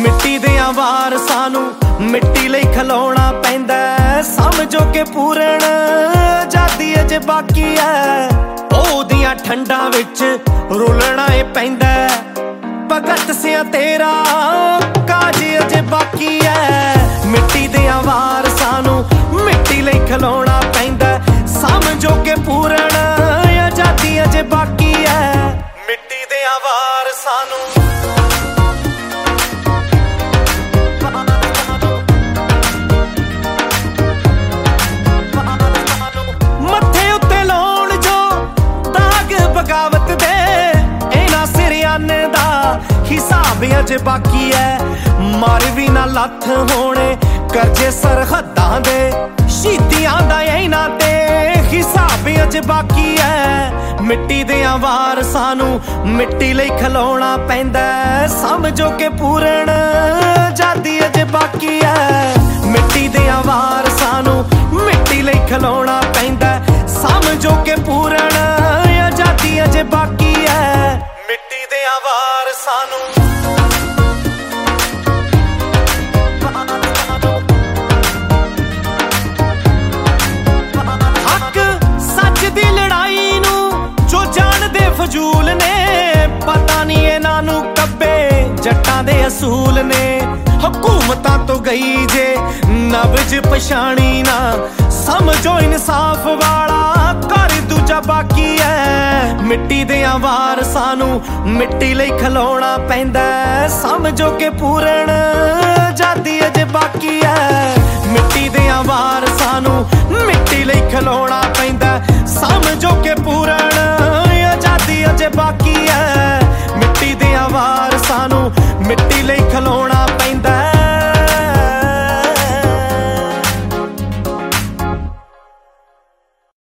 ਮਿੱਟੀ ਦਿਆਂ ਵਾਰਸਾਂ ਨੂੰ ਮਿੱਟੀ ਲਈ ਖਲੋਣਾ ਪੈਂਦਾ। ਸਮਝੋ ਕਿ ਪੂਰਨ ਆਜ਼ਾਦੀ ਅਜੇ ਬਾਕੀ ਐ, ਉਹਦੀਆਂ ਠੰਡਾਂ ਵਿੱਚ ਰੁਲਣਾ ਏ ਪੈਂਦਾ। ਭਗਤ ਸਿਆਂ ਤੇਰਾ ਕਾਜ ਅਜੇ ਬਾਕੀ ਐ, ਮਿੱਟੀ ਦਿਆਂ ਵਾਰਸਾਂ ਨੂੰ ਮਿੱਟੀ ਲਈ ਖਲੋਣਾ ਪੈਂਦਾ। ਸਮਝੋ ਕਿ ਪੂਰਨ ਆਜ਼ਾਦੀ ਅਜੇ ਬਾਕੀ ਐ, ਮਿੱਟੀ ਦਿਆਂ ਵਾਰਸਾਂ ਨੂੰ। ਮੱਥੇ ਉੱਤੇ ਲਾਉਣ ਜੋ ਦਾਗ ਬਗਾਵਤ ਦੇ, ਇਹਨਾਂ ਸਿਰਿਆਨੇ ਦਾ ਹਿਸਾਬ ਅਜੇ ਬਾਕੀ ਐ। ਮਰ ਵੀ ਨਾ ਲੱਥ ਹੋਣੇ ਕਰਜ਼ੇ ਸਰਹੱਦਾਂ ਦੇ, ਸ਼ਹੀਦੀਆਂ ਦਾ ਇਹਨਾਂ ਤੇ ਹਿਸਾਬ ਅਜੇ ਬਾਕੀ ਐ। ਮਿੱਟੀ ਦਿਆਂ ਵਾਰਸਾਂ ਨੂੰ ਮਿੱਟੀ ਲਈ ਖਲੋਣਾ ਪੈਂਦਾ। ਸਮਝੋ ਕਿ ਪੂਰਨ ਆਜ਼ਾਦੀ ਅਜੇ ਬਾਕੀ ਐ, ਮਿੱਟੀ ਦਿਆਂ ਵਾਰਸਾਂ ਨੂੰ ਮਿੱਟੀ ਲਈ ਖਲੋਣਾ ਪੈਂਦਾ। ਸਮਝੋ ਕਿ ਪੂਰਨ ਆਜ਼ਾਦੀ ਅਜੇ ਬਾਕੀ ਐ, ਮਿੱਟੀ ਦਿਆਂ ਵਾਰਸਾਂ ਨੂੰ। ਦੀ ਲੜਾਈ ਨੂੰ ਜੋ ਜਾਣਦੇ ਫਜ਼ੂਲ ਨੇ, ਪਤਾ ਨਹੀਂ ਇਹਨਾਂ ਨੂੰ ਕੱਬੇ ਜੱਟਾਂ ਦੇ ਅਸੂਲ ਨੇ। ਹਕੂਮਤਾਂ ਤੋਂ ਗਈ ਜੇ ਨਬਜ ਪਛਾਣੀ ਨਾ, ਸਮਝੋ ਇਨਸਾਫ ਵਾਲਾ ਘਰ ਦੂਜਾ ਬਾਕੀ ਐ। ਮਿੱਟੀ ਦਿਆਂ ਵਾਰਸਾਂ ਨੂੰ ਮਿੱਟੀ ਲਈ ਖਲੋਣਾ ਪੈਂਦਾ। ਸਮਝੋ ਕਿ ਪੂਰਨ ਆਜ਼ਾਦੀ ਅਜੇ ਬਾਕੀ ਐ, ਮਿੱਟੀ ਦਿਆਂ ਵਾਰਸਾਂ ਨੂੰ ਮਿੱਟੀ ਲਈ ਖਲੋਣਾ ਪੈਂਦਾ। ਸਮਝੋ ਕਿ ਪੂਰਨ ਆਜ਼ਾਦੀ ਅਜੇ ਬਾਕੀ ਐ, ਮਿੱਟੀ ਦਿਆਂ ਵਾਰਸਾਂ ਨੂੰ ਮਿੱਟੀ ਲਈ